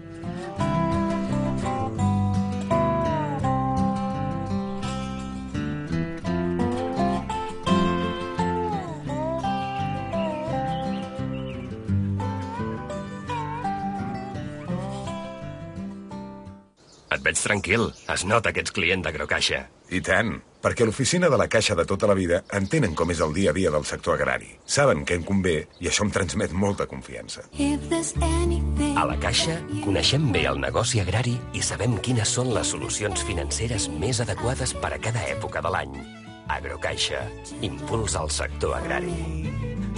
Et veig tranquil. Es nota que ets client d'Agrocaixa. I tant, perquè l'oficina de la Caixa de tota la vida entenen com és el dia a dia del sector agrari. Saben què em convé i això em transmet molta confiança. A la Caixa coneixem bé el negoci agrari i sabem quines són les solucions financeres més adequades per a cada època de l'any. Agrocaixa, impuls al sector agrari.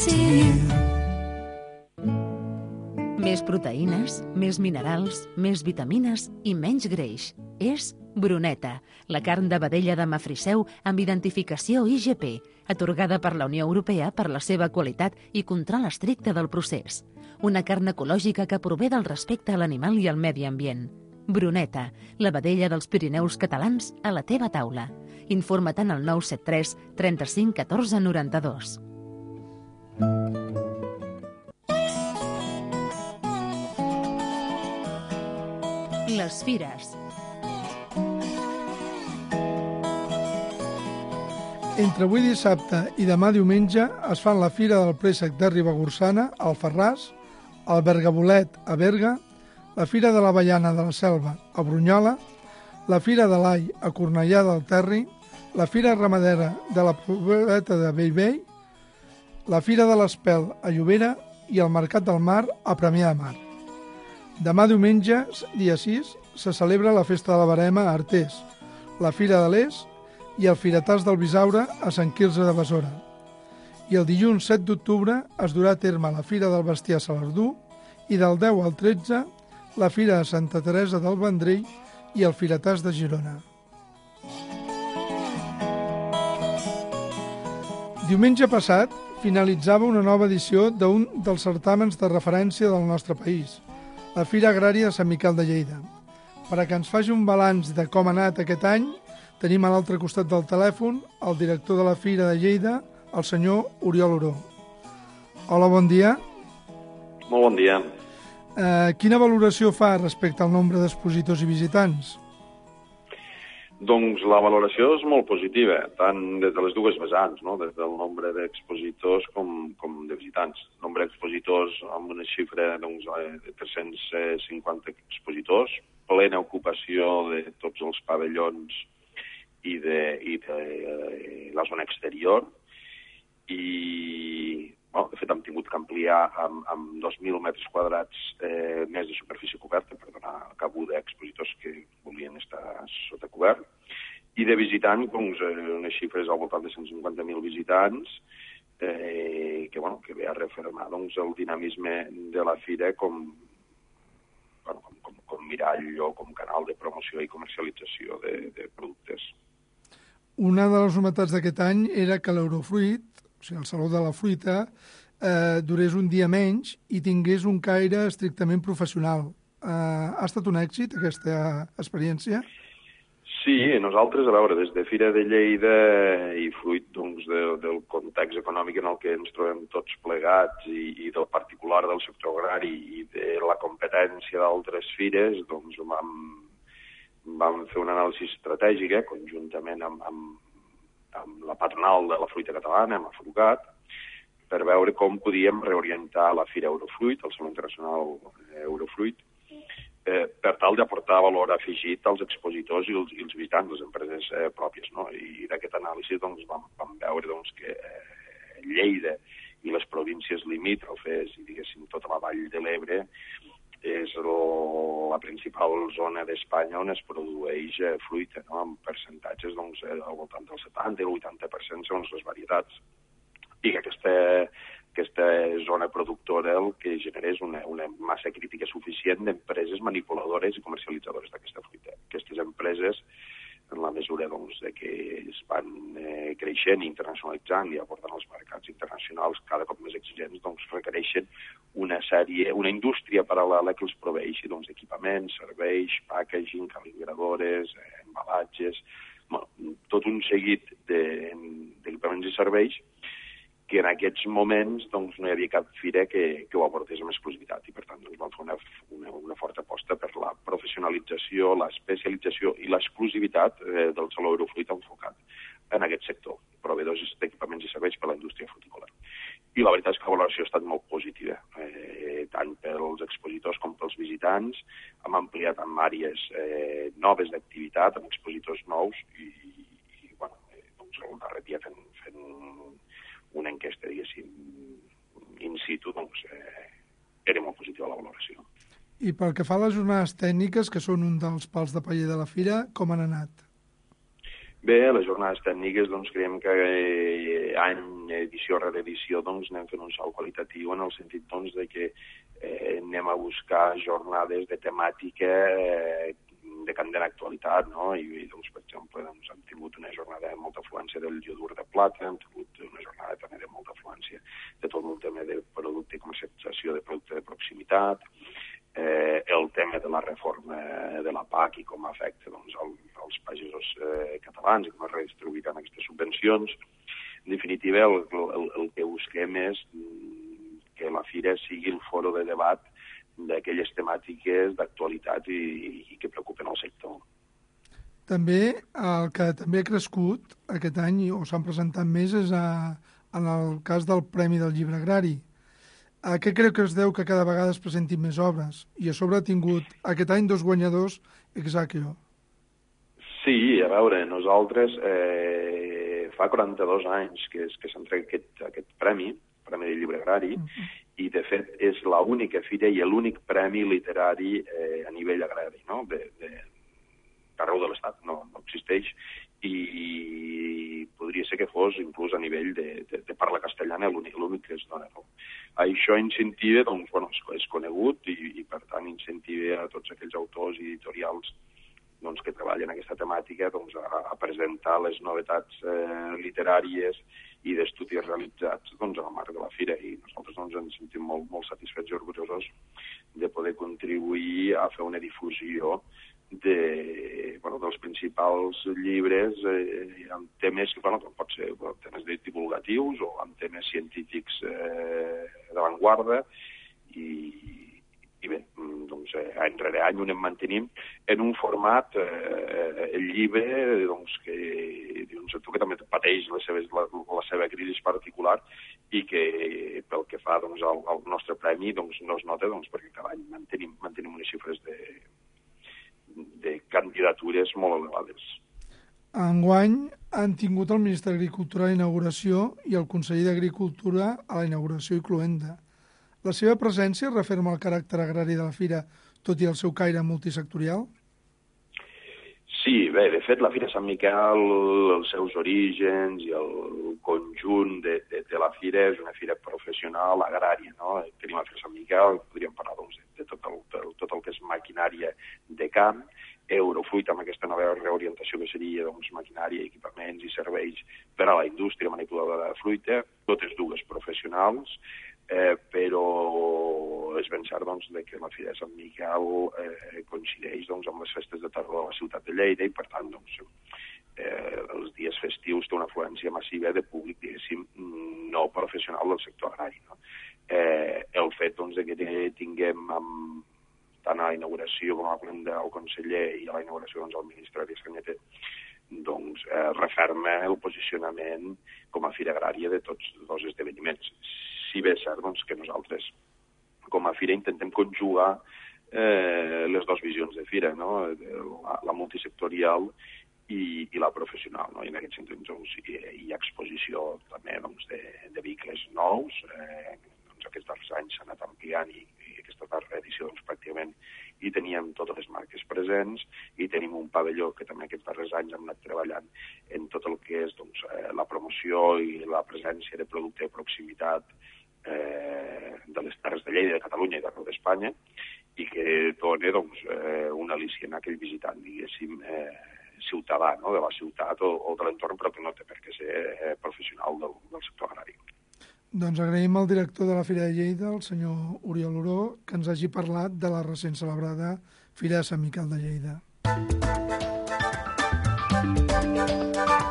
Més proteïnes, més minerals, més vitamines i menys greix. És Bruneta, la carn de vedella de Mafriseu amb identificació IGP, atorgada per la Unió Europea per la seva qualitat i control estricte del procés. Una carn ecològica que prové del respecte a l'animal i al medi ambient. Bruneta, la vedella dels Pirineus catalans a la teva taula. Informa't en el 973 35 14 92. Les fires. Entre avui dissabte i demà diumenge es fan la Fira del Préssec de Ribagorçana, al Farràs, el Bergabolet, a Berga, la Fira de l'Avellana de la Selva, a Brunyola, la Fira de l'Ai, a Cornellà del Terri, la Fira Ramadera de la Pobeta de Bellvei, la Fira de l'Espel, a Llobera, i el Mercat del Mar, a Premià de Mar. Demà diumenge, dia 6, se celebra la Festa de la Verema a Artés, la Fira de l'Es i el Firetàs del Bisaure a Sant Quirze de Besora. I el dilluns 7 d'octubre es durà a terme la Fira del Bestiar a Salardú i del 10 al 13 la Fira de Santa Teresa del Vendrell i el Firetàs de Girona. Diumenge passat finalitzava una nova edició d'un dels certàmens de referència del nostre país, la Fira Agrària de Sant Miquel de Lleida. Per a que ens faci un balanç de com ha anat aquest any, tenim a l'altre costat del telèfon el director de la Fira de Lleida, el senyor Oriol Oró. Hola, bon dia. Molt bon dia. Quina valoració fa respecte al nombre d'expositors i visitants? Doncs la valoració és molt positiva, tant des de les dues vessants, no? Des del nombre d'expositors com de visitants. El nombre d'expositors amb una xifra de 350 expositors, plena ocupació de tots els pavellons i de la zona exterior, i de fet hem tingut que ampliar amb 2.000 metres quadrats més de superfície coberta per donar cabuda a expositors que volien estar sota cobert. I de visitants, doncs, unes xifres al voltant de 150.000 visitants, que ve a refermar el dinamisme de la fira com mirall o com canal de promoció i comercialització de productes. Una de les novetats d'aquest any era que l'Eurofruit, o sigui, el Saló de la Fruita, durés un dia menys i tingués un caire estrictament professional. Ha estat un èxit, aquesta experiència? Sí, nosaltres, a veure, des de Fira de Lleida i fruit del context econòmic en el que ens trobem tots plegats i del particular del sector agrari i de la competència d'altres fires, doncs vam fer una anàlisi estratègica conjuntament amb la patronal de la fruita catalana, amb Afrucat, per veure com podíem reorientar la Fira Eurofruit, el Saló Internacional Eurofruit, per tal d'aportar valor afegit als expositors i els visitants, les empreses pròpies. No? I d'aquesta anàlisi vam veure que Lleida i les províncies limítrofes i, diguéssim, tota la vall de l'Ebre és la principal zona d'Espanya on es produeix fruita, no? Amb percentatges al voltant del 70 i el 80% segons les varietats. I que aquesta zona productora el que generés una massa crítica suficient d'empreses manipuladores i comercialitzadores d'aquesta fruita. Aquestes empreses, en la mesura de que es van creixent i internacionalitzant i abordant els mercats internacionals cada cop més exigents, requereixen una indústria paral·lela que els proveeixi equipaments, serveis, packaging, calibradores, embalatges, tot un seguit d'equipaments i serveis que en aquests moments doncs, no hi havia cap fira que ho aportés amb exclusivitat i per tant doncs, vam fer una forta aposta per la professionalització, l'especialització i l'exclusivitat del Saló Eurofruit enfocat en aquest sector, proveïdors d'equipaments i serveis per a la indústria frutícola. I la veritat és que la valoració ha estat molt positiva, tant pels expositors com pels visitants. Hem ampliat amb àrees noves d'activitat, amb expositors nous i bueno, doncs, el darrer dia fent una enquesta, diguéssim, in situ, doncs, era molt positiva la valoració. I pel que fa a les jornades tècniques, que són un dels pals de paller de la fira, com han anat? Bé, les jornades tècniques, doncs, creiem que any, edició rere edició, doncs, anem fent un salt qualitatiu en el sentit, doncs, de que anem a buscar jornades de temàtica de candent actualitat, no? I doncs, per exemple, doncs, hem tingut una jornada de molta afluència del iodur de plata, hem tingut una jornada també de molta afluència de tot el tema de producte i comercialització de producte de proximitat, el tema de la reforma de la PAC i com afecta doncs, els pagesos catalans i com es redistribuiran aquestes subvencions. En definitiva, el que busquem és que la fira sigui el foro de debat d'aquelles temàtiques d'actualitat i que preocupen el sector. També el que també ha crescut aquest any, o s'han presentat més, és en el cas del Premi del Llibre Agrari. A què creu que es deu que cada vegada es presentin més obres? I a sobre ha tingut aquest any 2 guanyadors ex aequo. Sí, a veure, nosaltres fa 42 anys que s'entrega aquest premi del Llibre Agrari, i de fet és l'única fira i l'únic premi literari a nivell agrari, no? D'arreu de l'Estat, no existeix, i podria ser que fos inclús a nivell de parla castellana l'únic que es dona. No? Això incentiva, doncs, bueno, és conegut i per tant incentiva a tots aquells autors i editorials doncs, que treballen en aquesta temàtica doncs, a presentar les novetats literàries i d'estudis realitzats doncs, en el marc de la fira. I nosaltres doncs, ens sentim molt satisfets i orgullosos de poder contribuir a fer una difusió dels principals llibres amb temes que pot ser temes divulgatius o amb temes científics d'avantguarda i bé, doncs, any rere any ho anem mantenint en un format, el llibre, doncs, que un sector que també pateix la seva crisi particular i que pel que fa doncs, al nostre premi doncs, no es nota doncs, perquè cada any mantenim unes xifres de candidatures molt elevades. Enguany han tingut el ministre d'Agricultura a la inauguració i el conseller d'Agricultura a la inauguració i cloenda. La seva presència referma el caràcter agrari de la fira, tot i el seu caire multisectorial? Sí, bé, de fet, la Fira Sant Miquel, els seus orígens i el conjunt de la fira és una fira professional agrària, no? Tenim la Fira Sant Miquel, podríem parlar doncs, de tot el que és maquinària de camp, Eurofruit amb aquesta nova reorientació que seria doncs, maquinària, equipaments i serveis per a la indústria manipuladora de fruita, totes dues professionals, però és ben cert doncs, que la Fira de Sant Miquel coincideix doncs, amb les festes de tardor de la ciutat de Lleida i per tant doncs, els dies festius té una afluència massiva de públic, diguéssim, no professional del sector agrari. No? El fet doncs, que tinguem tant a la inauguració com a la plena del conseller i a la inauguració doncs, el ministre Arias Cañete doncs, referma el posicionament com a fira agrària de tots dos esdeveniments. Si bé és cert doncs, que nosaltres com a fira intentem conjugar les dues visions de fira, no? La multisectorial i la professional. No? I en aquest sentit doncs, hi ha exposició també doncs, de vehicles nous. Aquests darrers anys s'ha anat ampliant i aquesta darrera edició doncs, pràcticament hi teníem totes les marques presents i tenim un pavelló que també aquests darrers anys hem anat treballant en tot el que és doncs, la promoció i la presència de producte de proximitat de les Terres de Lleida, de Catalunya i d'arreu d'Espanya i que dona doncs, un al·licient a aquell visitant, diguéssim, ciutadà, no? De la ciutat o de l'entorn, però que no té per què ser professional del sector agrari. Doncs agraïm al director de la Fira de Lleida, el senyor Oriol Oró, que ens hagi parlat de la recent celebrada Fira de Sant Miquel de Lleida.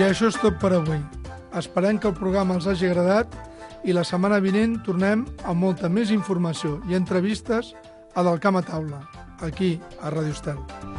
I això és tot per avui. Esperem que el programa els hagi agradat i la setmana vinent tornem amb molta més informació i entrevistes a Del Camp a Taula, aquí a Ràdio Estel.